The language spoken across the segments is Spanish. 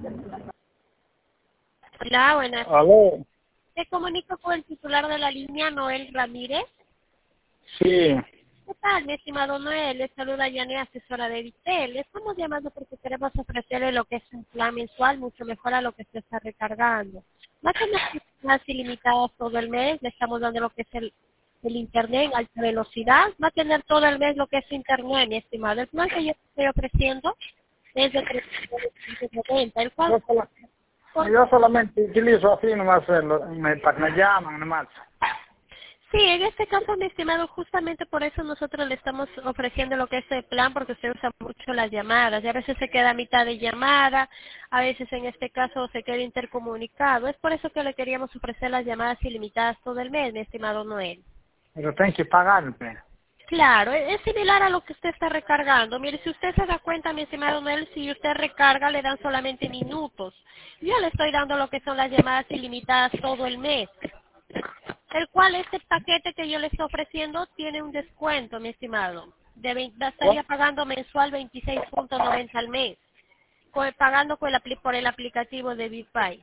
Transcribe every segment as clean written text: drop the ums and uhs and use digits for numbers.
Hola, buenas. Aló. Me comunico con el titular de la línea, Noel Ramírez. Sí. ¿Qué tal, mi estimado Noel? Les saluda Yanni, asesora de Vitel. Le estamos llamando porque queremos ofrecerle lo que es un plan mensual mucho mejor a lo que se está recargando. Va a tener más ilimitadas todo el mes. Le estamos dando lo que es el internet en alta velocidad. Va a tener todo el mes lo que es internet, mi estimado. El plan que yo estoy ofreciendo es de 390, el cual... Yo solamente utilizo así nomás, para que me llaman nomás. Sí, en este caso, mi estimado, justamente por eso nosotros le estamos ofreciendo lo que es el plan, porque usted usa mucho las llamadas, y a veces se queda a mitad de llamada, a veces en este caso se queda intercomunicado. Es por eso que le queríamos ofrecer las llamadas ilimitadas todo el mes, mi estimado Noel. Pero tengo que pagarme. Claro, es similar a lo que usted está recargando. Mire, si usted se da cuenta, mi estimado Noel, si usted recarga, le dan solamente minutos. Yo le estoy dando lo que son las llamadas ilimitadas todo el mes. El cual este paquete que yo le estoy ofreciendo tiene un descuento, mi estimado. Estaría pagando mensual 26.90 al mes, pagando por el aplicativo de BitPay.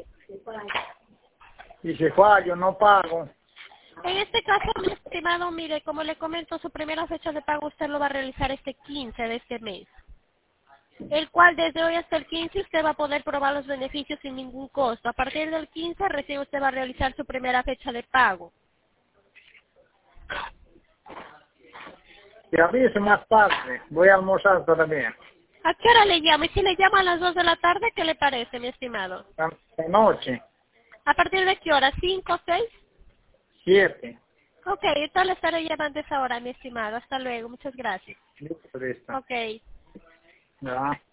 Y si fallo, no pago. En este caso, mi estimado, mire, como le comento, su primera fecha de pago usted lo va a realizar este 15 de este mes, el cual desde hoy hasta el 15 usted va a poder probar los beneficios sin ningún costo. A partir del 15 recién usted va a realizar su primera fecha de pago. Y avise más tarde. Voy a almorzar todavía. ¿A qué hora le llamo? Y si le llamo a las 2 de la tarde, ¿qué le parece, mi estimado? De noche. ¿A partir de qué hora? ¿5 o 6? 7. Ok, entonces le estaré llamando a esa hora, mi estimado. Hasta luego, muchas gracias. Listo, listo. Ok. Ya.